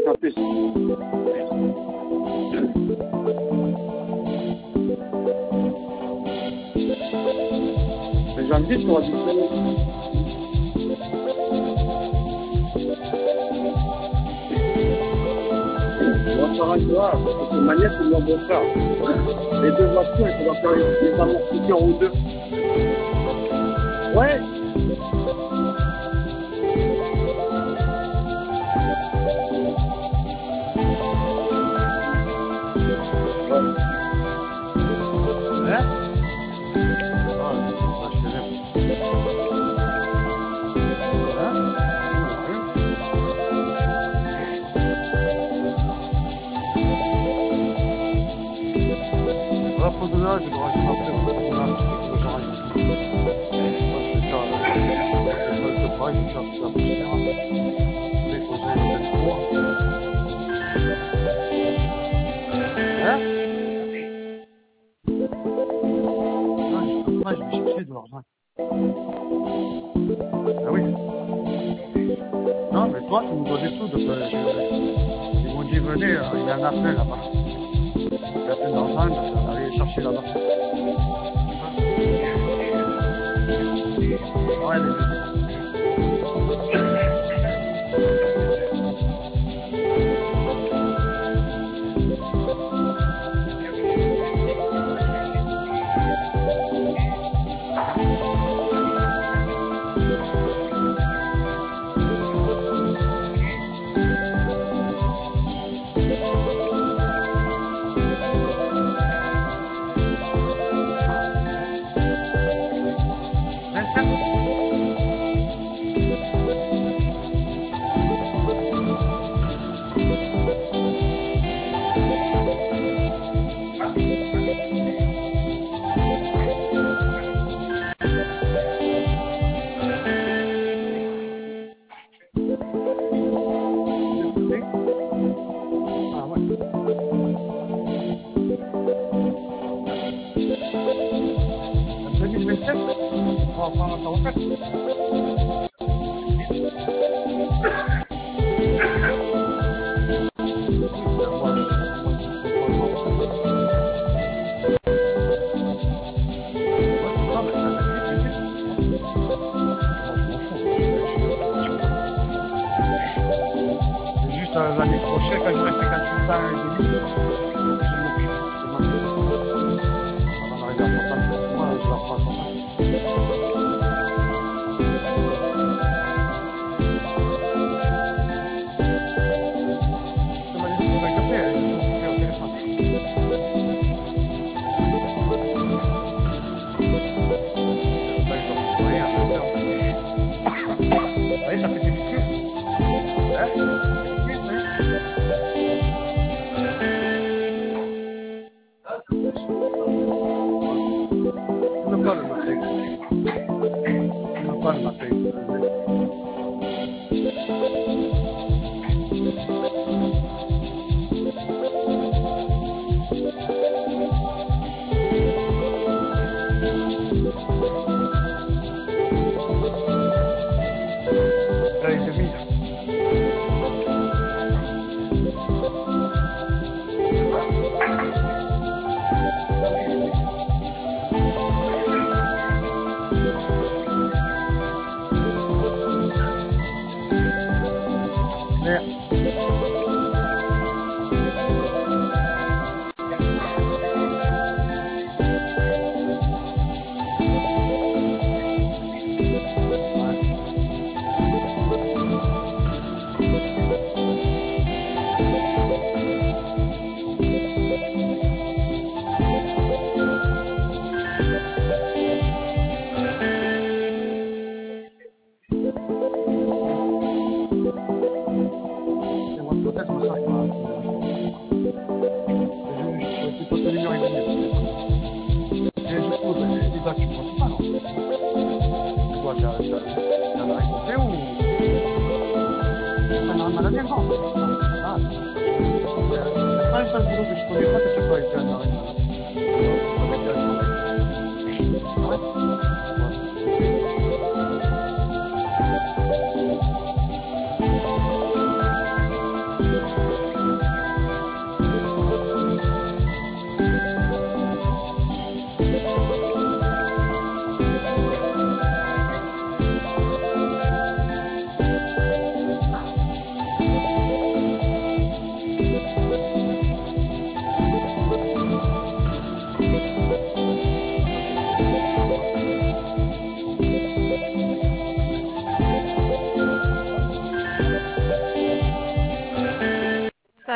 en plus. Les gens me disent qu'on va disponible. On va faire un doigt, de toute manière, c'est mon beau-frère. Les deux voitures, il faudra faire les amortisseurs ou deux. Ouais. Ah oui. Non, mais toi, tu me dois des sous. Donc, ils m'ont dit, venez, il y a un appel là-bas. Il y a plein d'argent, donc allez chercher là-bas. Ouais, l'année prochaine, quand j'aurai 58 ans et demi, on arrive à 60, moi, je vais à 60. Ça fait des discussions.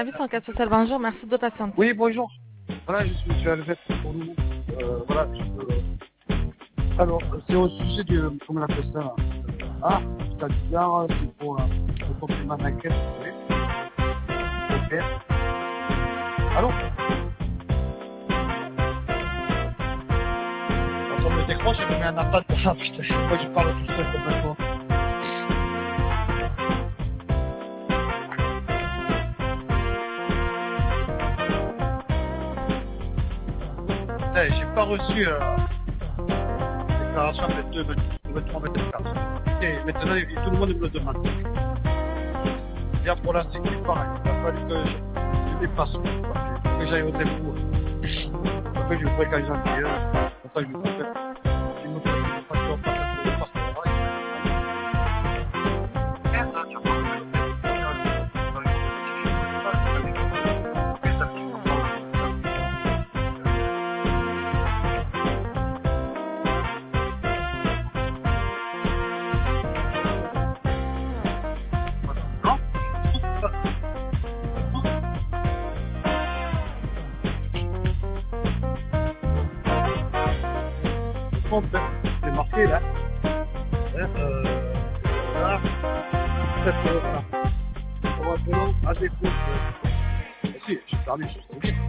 service enquête sociale. Bonjour, merci de patienter. Oui, bonjour. Voilà, je suis M. Alves pour nous. Voilà, alors, c'est au sujet du, comment on appelle ça là. Ah, c'est-à-dire, c'est pour le complément d'enquête, vous savez. Ok. Allô? Quand on me décroche, je me mets un appât de ça, putain. Moi, je parle tout seul complètement. J'ai pas reçu déclaration 22, 23, 24. Et maintenant, tout le monde me le demande. Bien pour la sécurité, pareil. Il a fallu que je dépasse, que j'aille aux impôts. Après, je voudrais quand j'en ai enfin, je me fais une facture par le passeport. C'est marqué là. Là, probablement à défaut. Si, j'ai permis, je sais bien.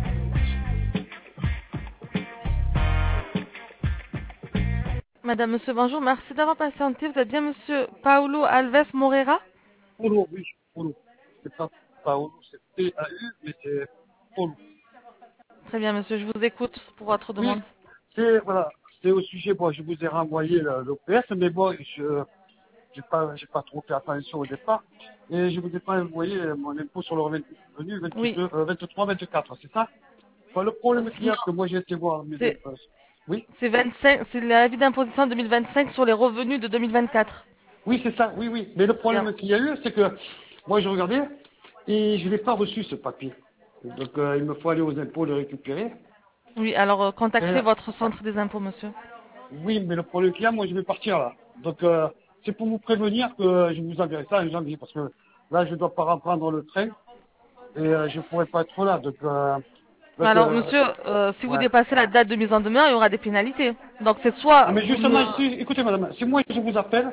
Madame, monsieur, bonjour, merci d'avoir patienté. Vous êtes bien monsieur Paulo Alves Moreira? Polo, oui, Polo. C'est pas Paolo, c'est P-A-U, mais c'est Polo. Très bien, monsieur, je vous écoute pour votre Oui, demande. voilà, c'est au sujet, bon, je vous ai renvoyé l'OPS, mais bon, j'ai pas trop fait attention au départ, et je vous ai pas envoyé mon impôt sur le revenu Oui, 23, 24, c'est ça? Bon, le problème qu'il y a, que moi j'ai été voir mes c'est impôts. Oui? c'est 25, c'est l'avis d'imposition 2025 sur les revenus de 2024. Oui, c'est ça, oui, oui. Mais le Très bien. problème qu'il y a eu, c'est que moi je regardais, et je n'ai pas reçu ce papier. Donc il me faut aller aux impôts le récupérer. Oui, alors contactez Euh, votre centre des impôts, monsieur. Oui, mais le problème qu'il y a, moi, je vais partir là. Donc, c'est pour vous prévenir que je vous enverrai ça en janvier, parce que là, je dois pas reprendre le train et je pourrai pas être là. Donc, Alors, monsieur, si vous ouais. dépassez la date de mise en demeure, il y aura des pénalités. Donc, c'est Ah, soit mais vous me... justement, écoutez, madame, si moi je vous appelle,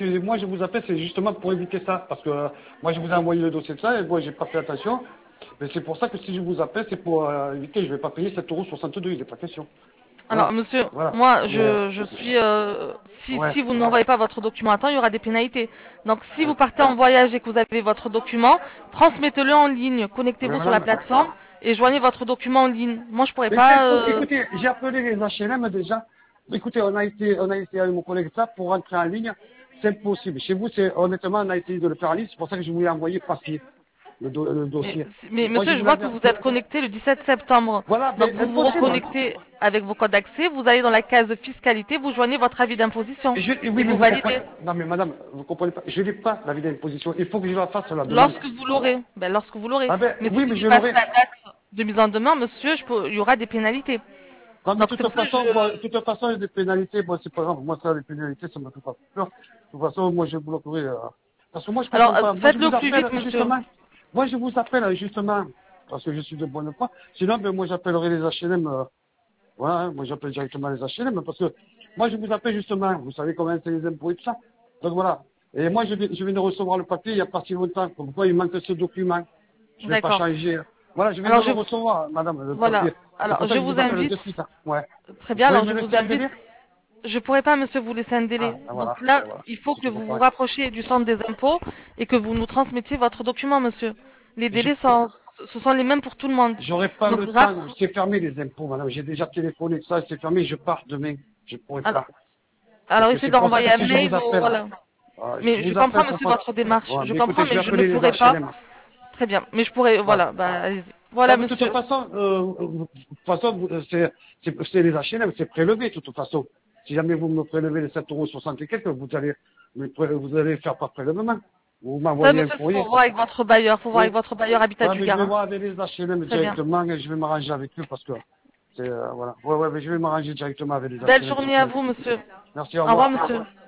c'est justement pour éviter ça, parce que moi, je vous ai envoyé le dossier de ça et moi, j'ai pas fait attention. Mais c'est pour ça que si je vous appelle, c'est pour éviter, je vais pas payer 7,62 €, il n'est pas question. Alors, Voilà, monsieur, voilà. moi, Mais, je suis... ouais. si vous n'envoyez pas votre document à temps, il y aura des pénalités. Donc, si vous partez en voyage et que vous avez votre document, transmettez-le en ligne, Mais connectez-vous sur la madame, plateforme et joignez votre document en ligne. Moi, je pourrais mais c'est pas... écoutez, j'ai appelé les HLM déjà. Écoutez, on a été avec mon collègue ça pour rentrer en ligne. C'est impossible. Chez vous, honnêtement, on a essayé de le faire en ligne. C'est pour ça que je voulais envoyer papier, le dossier. Mais Moi, je monsieur, je vous vois que l'avais. vous êtes connecté le 17 septembre. Voilà, Donc mais vous vous impossible. reconnectez avec vos codes d'accès, vous allez dans la case fiscalité, vous joignez votre avis d'imposition Oui, et mais vous vous comprenez. validez. Non, mais madame, vous comprenez pas. Je n'ai pas l'avis d'imposition. Il faut que je la fasse la demande. Lorsque vous l'aurez, lorsque vous l'aurez. Ah ben, Mais si oui, vous mais je dépassez l'aurai. la date de mise en demeure, monsieur, il y aura des pénalités. Non, mais Donc c'est pour ça que de toute façon, il y a des pénalités. Bon, c'est pas grave. Moi, ça, les pénalités, ça me fait pas peur. De toute façon, moi, je bloquerai. Parce que moi, je Alors comprends pas. Moi, je faites-le vous au plus appelle, vite, monsieur. justement. Moi, je vous appelle, justement, parce que je suis de bonne foi. Sinon, ben, moi, j'appellerai les HLM. Voilà, hein, moi, j'appelle directement les HLM. Parce que moi, je vous appelle, justement. Vous savez comment c'est les impôts et tout ça. Donc, voilà. Et moi, je viens de recevoir le papier il y a pas si longtemps. Comme quoi, il manque ce document. Je vais pas D'accord. changer. Voilà, je viens de Alors le recevoir, madame, le voilà. papier. C'est Alors pour ça je que je vous vous appelle de invite. suite. Hein. Ouais. Très Vous bien, pouvez alors me je vous laisser un invite. délai? Je pourrais pas, monsieur, vous laisser un délai. Ah, ben Donc voilà, là, ben voilà. il faut C'est que toujours vous vous pareil. rapprochiez du centre des impôts et que vous nous transmettiez votre document, monsieur. Les Je délais ce sont les mêmes pour tout le monde. j'aurai pas Donc, le temps, c'est fermé les impôts, madame. J'ai déjà téléphoné, ça, c'est fermé, je pars demain. Je pourrai alors, pas. alors Donc essayez c'est de pour ça renvoyer que un si je mail vous ou appelle, voilà. je Mais je vous comprends, appelle, ça monsieur, passe. votre démarche. Bon, Je mais écoutez, comprends, je vais mais je ne appeler les pourrai pas. HLM. Très bien. Mais je pourrais, Voilà. voilà, bah, allez-y. Non, Voilà, mais monsieur. de toute façon, c'est les HLM, c'est prélevé, de toute façon. Si jamais vous me prélevez les 7,60 € et quelques, vous allez faire par prélèvement. Vous Ça, m'envoyez un monsieur, il faut courrier. voir avec votre bailleur. Faut voir Oui. avec votre bailleur Habitat Ouais, du mais je vais Gard. voir avec les HLM Très bien. directement et je vais m'arranger avec eux parce que c'est, voilà. Ouais, mais je vais m'arranger directement avec les Belle HLM. journée à vous, monsieur. Merci, au Au revoir, revoir. monsieur.